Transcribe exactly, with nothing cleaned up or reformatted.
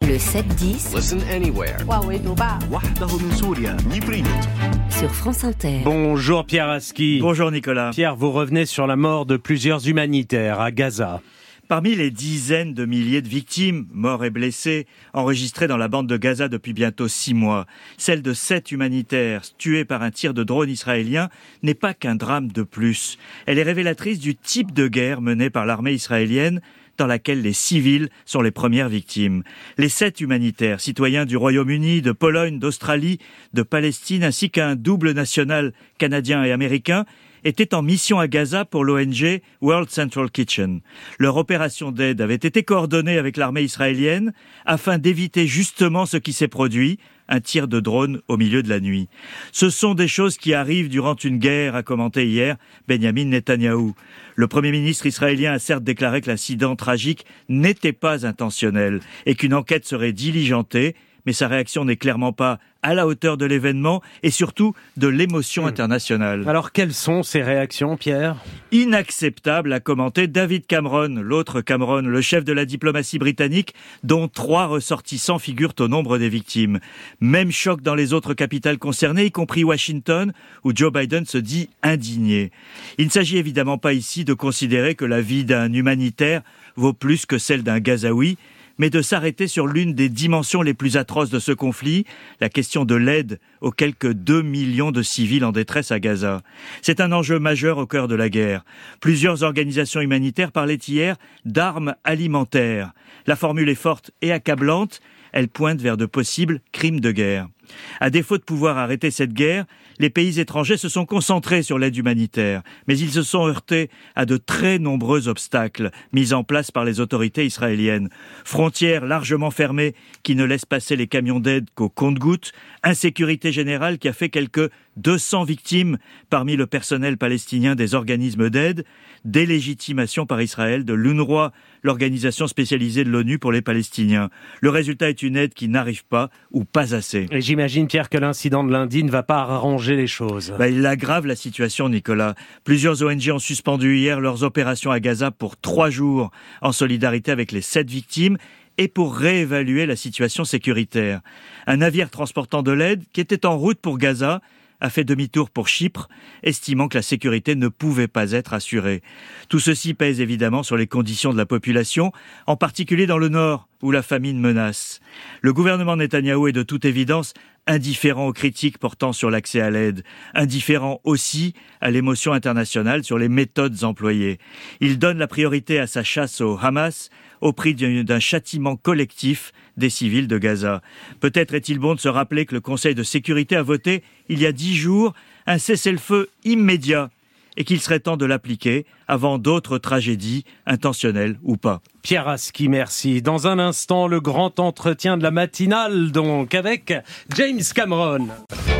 Le sept dix. Listen anywhere. Sur France Inter. Bonjour Pierre Aski. Bonjour Nicolas. Pierre, vous revenez sur la mort de plusieurs humanitaires à Gaza. Parmi les dizaines de milliers de victimes, morts et blessés, enregistrées dans la bande de Gaza depuis bientôt six mois, celle de sept humanitaires tués par un tir de drone israélien n'est pas qu'un drame de plus. Elle est révélatrice du type de guerre menée par l'armée israélienne, dans laquelle les civils sont les premières victimes. Les sept humanitaires, citoyens du Royaume-Uni, de Pologne, d'Australie, de Palestine, ainsi qu'un double national canadien et américain, étaient en mission à Gaza pour l'O N G World Central Kitchen. Leur opération d'aide avait été coordonnée avec l'armée israélienne afin d'éviter justement ce qui s'est produit, un tir de drone au milieu de la nuit. Ce sont des choses qui arrivent durant une guerre, a commenté hier Benjamin Netanyahou. Le Premier ministre israélien a certes déclaré que l'incident tragique n'était pas intentionnel et qu'une enquête serait diligentée, mais sa réaction n'est clairement pas à la hauteur de l'événement et surtout de l'émotion internationale. Alors quelles sont ces réactions, Pierre ? Inacceptable, a commenté David Cameron, l'autre Cameron, le chef de la diplomatie britannique, dont trois ressortissants figurent au nombre des victimes. Même choc dans les autres capitales concernées, y compris Washington, où Joe Biden se dit indigné. Il ne s'agit évidemment pas ici de considérer que la vie d'un humanitaire vaut plus que celle d'un Gazaoui, mais de s'arrêter sur l'une des dimensions les plus atroces de ce conflit, la question de l'aide aux quelques deux millions de civils en détresse à Gaza. C'est un enjeu majeur au cœur de la guerre. Plusieurs organisations humanitaires parlaient hier d'armes alimentaires. La formule est forte et accablante, elle pointe vers de possibles crimes de guerre. À défaut de pouvoir arrêter cette guerre, les pays étrangers se sont concentrés sur l'aide humanitaire, mais ils se sont heurtés à de très nombreux obstacles mis en place par les autorités israéliennes. Frontières largement fermées qui ne laissent passer les camions d'aide qu'au compte-gouttes, insécurité générale qui a fait quelques deux cents victimes parmi le personnel palestinien des organismes d'aide, délégitimation par Israël de l'U N R W A, l'organisation spécialisée de l'ONU pour les Palestiniens. Le résultat est une aide qui n'arrive pas ou pas assez. Et j'imagine, Pierre, que l'incident de lundi ne va pas arranger les choses. Bah, il aggrave la situation, Nicolas. Plusieurs O N G ont suspendu hier leurs opérations à Gaza pour trois jours, en solidarité avec les sept victimes, et pour réévaluer la situation sécuritaire. Un navire transportant de l'aide, qui était en route pour Gaza, a fait demi-tour pour Chypre, estimant que la sécurité ne pouvait pas être assurée. Tout ceci pèse évidemment sur les conditions de la population, en particulier dans le nord, où la famine menace. Le gouvernement Netanyahou est de toute évidence indifférent aux critiques portant sur l'accès à l'aide, indifférent aussi à l'émotion internationale sur les méthodes employées. Il donne la priorité à sa chasse au Hamas, au prix d'un châtiment collectif des civils de Gaza. Peut-être est-il bon de se rappeler que le Conseil de sécurité a voté, il y a dix jours, un cessez-le-feu immédiat et qu'il serait temps de l'appliquer avant d'autres tragédies, intentionnelles ou pas. Pierre Aski, merci. Dans un instant, le grand entretien de la matinale, donc, avec James Cameron.